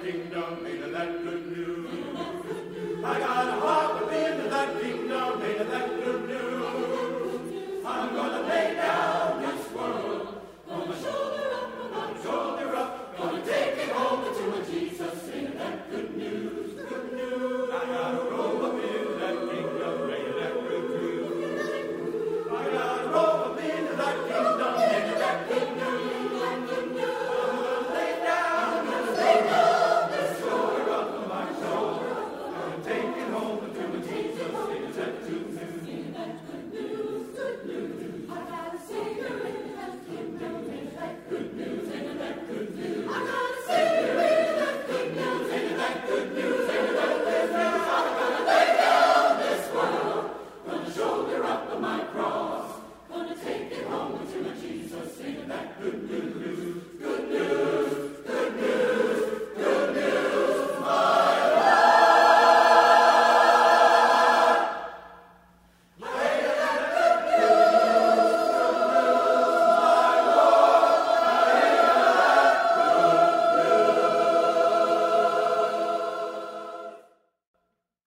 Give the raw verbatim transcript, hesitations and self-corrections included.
that kingdom, ain't that good news? I got a heart to be into that kingdom, ain't that good news? I'm gonna make